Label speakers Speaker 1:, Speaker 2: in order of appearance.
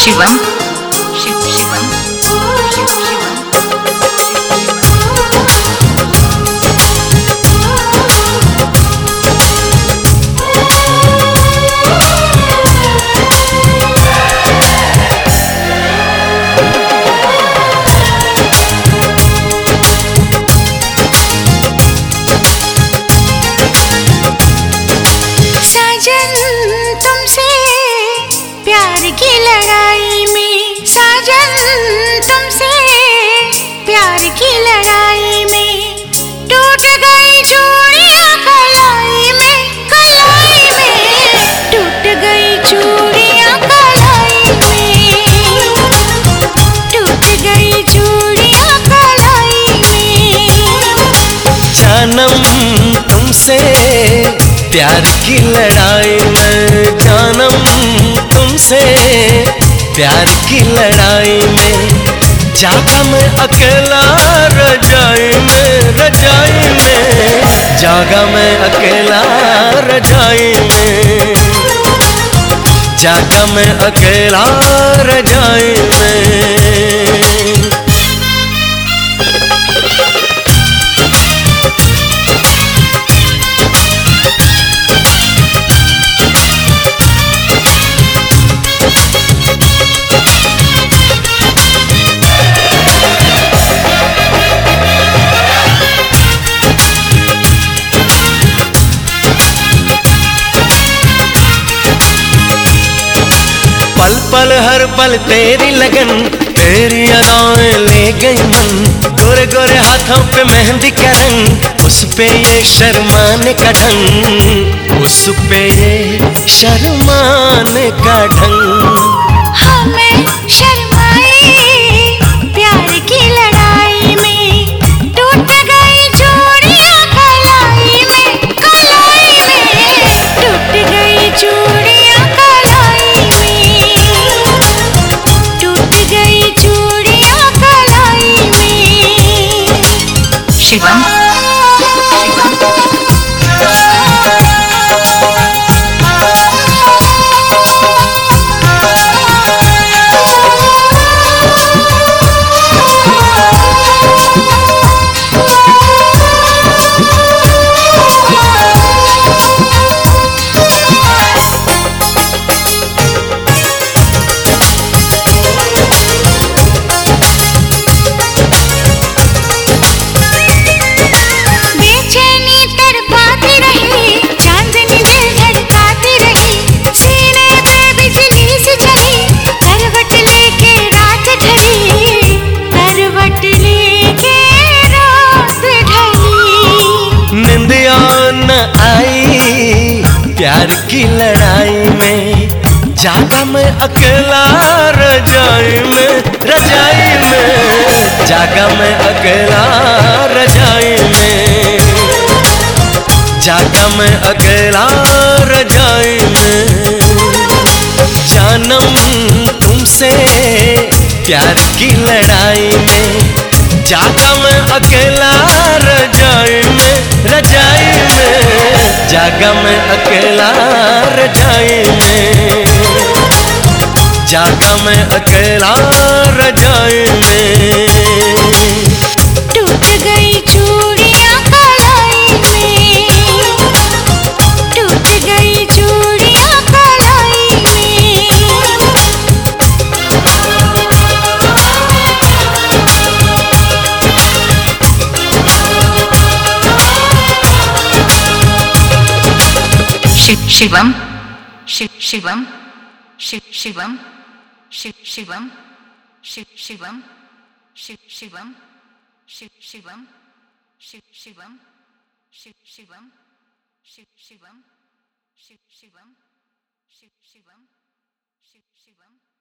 Speaker 1: शिवम शिव शिवम शिव शिवम
Speaker 2: प्यार की लड़ाई में साजन तुमसे प्यार की लड़ाई में टूट गई चूड़ियां कलाई में टूट गई चूड़ियां कलाई में टूट गई चूड़ियां कलाई में।
Speaker 3: जानम तुमसे प्यार की लड़ाई में जानम तुमसे प्यार की लड़ाई में जागा मैं अकेला रजाई में जागा मैं अकेला रजाई में जागा मैं अकेला रजाई में। पल पल हर पल तेरी लगन तेरी अदाएं ले गई मन गोरे गोरे हाथों पे मेहंदी का रंग उस पे ये शर्माने का ढंग उस पे ये शर्माने का ढंग।
Speaker 2: हमें शर्माए प्यार की लड़ाई में टूट गई चूड़ियां कलाई में टूट गई चूड़ियां कलाई में टूट गई चूड़ियां कलाई में।
Speaker 1: शिवम
Speaker 3: आई प्यार की लड़ाई में जागा मैं अकेला रजाई में जागा मैं अकेला रजाई में जागा मैं अकेला रजाई में। जानम तुमसे प्यार की लड़ाई में जागा मैं अकेला रजाई में जागा मैं अकेला रजाई में जागा मैं अकेला रजाई में।
Speaker 2: टूट गई चूड़ियां कलाई में टूट गई चूड़ियां कलाई में।
Speaker 1: शिवम शिव शिवम शिव शिवम शिव शिवम शिव शिवम शिव शिवम शिव शिवम शिव शिवम शिव शिवम शिव शिवम शिव शिवम शिव शिवम शिव शिवम।